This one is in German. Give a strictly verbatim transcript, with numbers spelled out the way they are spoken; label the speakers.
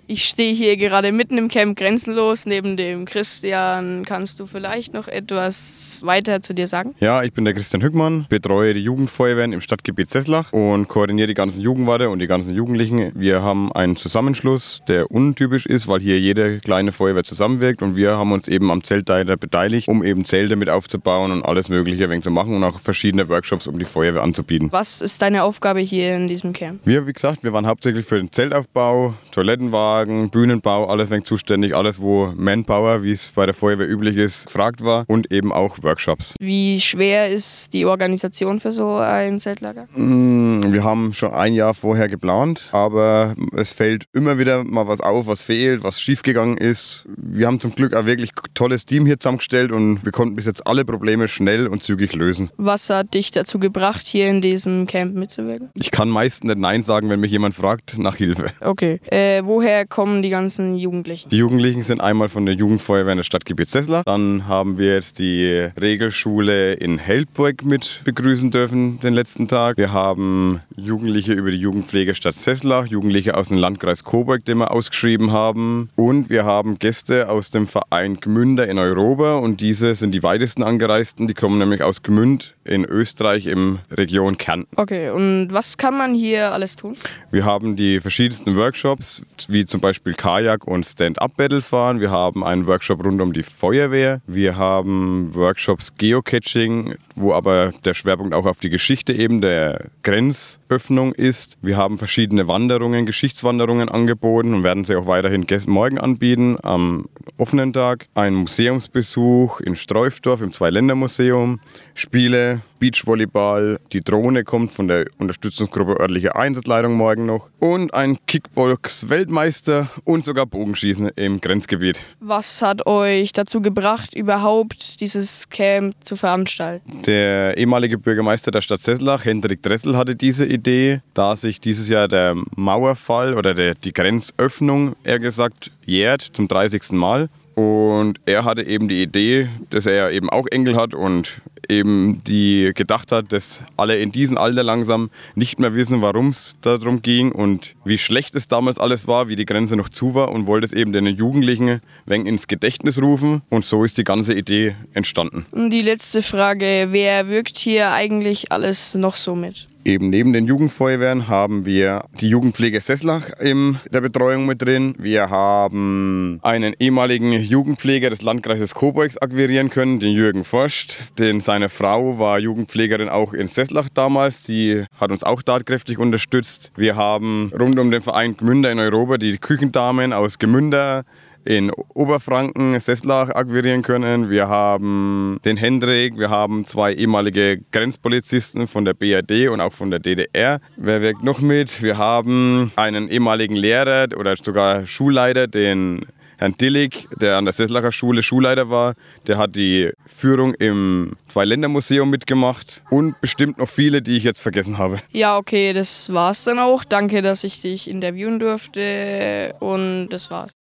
Speaker 1: Ich stehe hier gerade mitten im Camp Grenzenlos neben dem Christian. Kannst du vielleicht noch etwas weiter zu dir sagen?
Speaker 2: Ja, ich bin der Christian Hückmann, betreue die Jugendfeuerwehren im Stadtgebiet Sesslach und koordiniere die ganzen Jugendwarte und die ganzen Jugendlichen. Wir haben einen Zusammenschluss, der untypisch ist, weil hier jede kleine Feuerwehr zusammenwirkt und wir haben uns eben am Zeltleiter beteiligt, um eben Zelte mit aufzubauen und alles Mögliche ein wenig zu machen und auch verschiedene Workshops, um die Feuerwehr anzubieten.
Speaker 1: Was ist deine Aufgabe hier in diesem Camp?
Speaker 2: Wir, wie gesagt, wir waren hauptsächlich für den Zeltaufbau, Toilettenwagen, Bühnenbau, alles wenig zuständig, alles wo Manpower, wie es bei der Feuerwehr üblich ist, gefragt war und eben auch Workshops.
Speaker 1: Wie schwer ist die Organisation für so ein Zeltlager?
Speaker 2: Wir haben schon ein Jahr vorher geplant, aber es fällt immer wieder mal was auf, was fehlt, was schiefgegangen ist. Wir haben zum Glück ein wirklich tolles Team hier zusammengestellt und wir konnten bis jetzt alle Probleme schnell und zügig lösen.
Speaker 1: Was hat dich dazu gebracht, hier in diesem Camp mitzuwirken?
Speaker 2: Ich kann meist nicht Nein sagen, wenn mich jemand fragt nach Hilfe.
Speaker 1: Okay. Äh, woher kommen die ganzen Jugendlichen?
Speaker 2: Die Jugendlichen sind einmal von der Jugendfeuerwehr in der Stadtgebiet Sesslach. Dann haben wir jetzt die Regelschule in Heldburg mit begrüßen dürfen den letzten Tag. Wir haben Jugendliche über die Jugendpflegestadt Sesslach, Jugendliche aus dem Landkreis Coburg, den wir ausgeschrieben haben. Und wir haben Gäste aus dem Verein Gmünder in Europa und diese sind die weitesten Angereisten. Die kommen nämlich aus Gmünd in Österreich im Region Kärnten.
Speaker 1: Okay, und was kann man hier alles tun?
Speaker 2: Wir haben die verschiedensten Workshops, wie zum Beispiel Kajak und Stand-Up-Battle fahren. Wir haben einen Workshop rund um die Feuerwehr. Wir haben Workshops Geocaching, wo aber der Schwerpunkt auch auf die Geschichte eben der Grenzöffnung ist. Wir haben verschiedene Wanderungen, Geschichtswanderungen angeboten und werden sie auch weiterhin morgen anbieten am offenen Tag. Ein Museumsbesuch in Streufdorf im Zweiländermuseum, Spiele, Beachvolleyball, die Drohne kommt von der Unterstützungsgruppe örtliche Einsatzleitung morgen noch und ein Kickbox-Weltmeister und sogar Bogenschießen im Grenzgebiet.
Speaker 1: Was hat euch dazu gebracht, überhaupt dieses Camp zu veranstalten?
Speaker 2: Der ehemalige Bürgermeister der Stadt Sesslach, Hendrik Dressel, hatte diese Idee, da sich dieses Jahr der Mauerfall oder der, die Grenzöffnung, eher gesagt, jährt zum dreißigsten Mal. Und er hatte eben die Idee, dass er eben auch Enkel hat und eben die gedacht hat, dass alle in diesem Alter langsam nicht mehr wissen, warum es darum ging und wie schlecht es damals alles war, wie die Grenze noch zu war und wollte es eben den Jugendlichen ein wenig ins Gedächtnis rufen und so ist die ganze Idee entstanden.
Speaker 1: Und die letzte Frage, wer wirkt hier eigentlich alles noch so mit?
Speaker 2: Eben neben den Jugendfeuerwehren haben wir die Jugendpflege Sesslach in der Betreuung mit drin. Wir haben einen ehemaligen Jugendpfleger des Landkreises Coburg akquirieren können, den Jürgen Forst. Denn seine Frau war Jugendpflegerin auch in Sesslach damals. Die hat uns auch tatkräftig unterstützt. Wir haben rund um den Verein Gmünder in Europa die Küchendamen aus Gmünder in Oberfranken, Sesslach akquirieren können. Wir haben den Hendrik, wir haben zwei ehemalige Grenzpolizisten von der B R D und auch von der D D R. Wer wirkt noch mit? Wir haben einen ehemaligen Lehrer oder sogar Schulleiter, den Herrn Dillig, der an der Sesslacher Schule Schulleiter war. Der hat die Führung im Zweiländermuseum mitgemacht und bestimmt noch viele, die ich jetzt vergessen habe.
Speaker 1: Ja, okay, das war's dann auch. Danke, dass ich dich interviewen durfte und das war's.